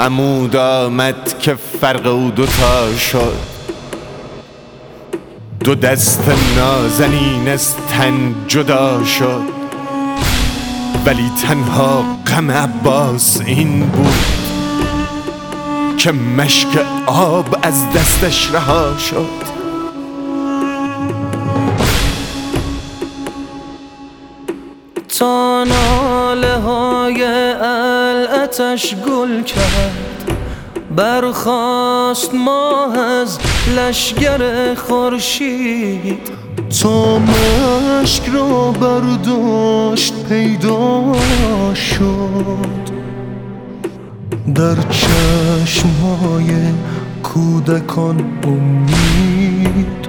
عمود آمد که فرق او دوتا شد، دو دست نازنین از تن جدا شد. ولی تنها غم عباس این بود که مشک آب از دستش رها شد. تا ناله های العتش گل کرد، برخاست ماه از لشگر خورشید. تا مشک را برداشت پیدا شد، در چشمهای کودکان امید.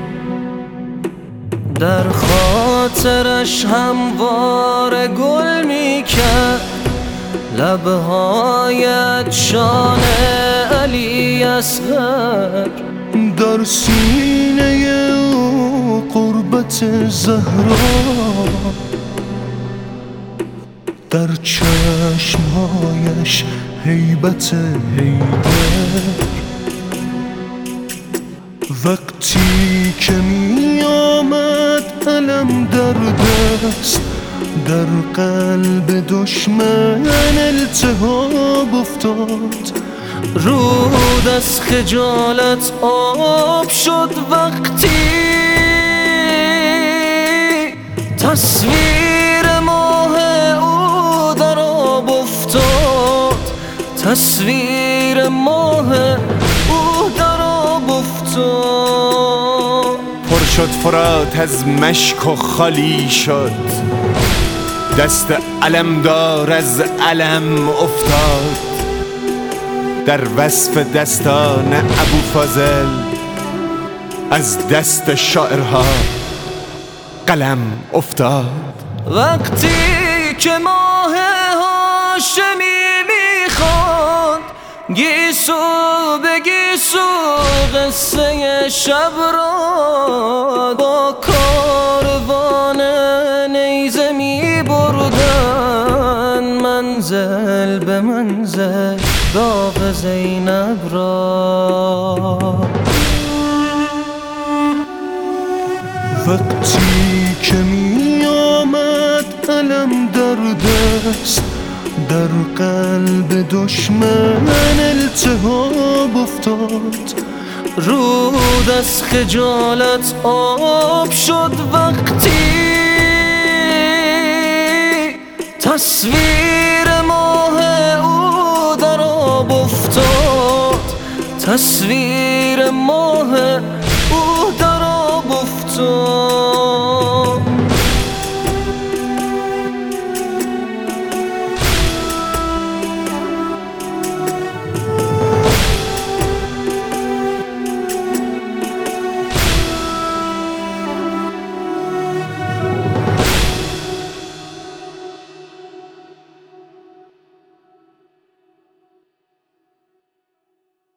در خاطرش هموار گل می کرد، لبهایت شان علی اصغر. در سینه او قربت زهرا، در چشمهایش هیبت حیدر. وقتی که می آمد علم در دست، در قلب دشمن التهاب افتاد. رود از خجالت آب شد وقتی تصویر ماه او در آب افتاد. تصویر ماه او در آب افتاد. پر شد فرات از مشک و خالی شد، دست علمدار از علم افتاد. در وصف دستان ابوفاضل از دست شاعرها قلم افتاد. وقتی که ماه هاشمی میخواند گیسو به گیسو قصه شب را، با کاروان نیزه میبردن منزل به منزل داغ زینب را. وقتی که می آمد علم در دست، در قلب دشمن التهاب افتاد. رود از خجالت آب شد وقتی تصویر ماه او در آب افتاد. تصویر ماه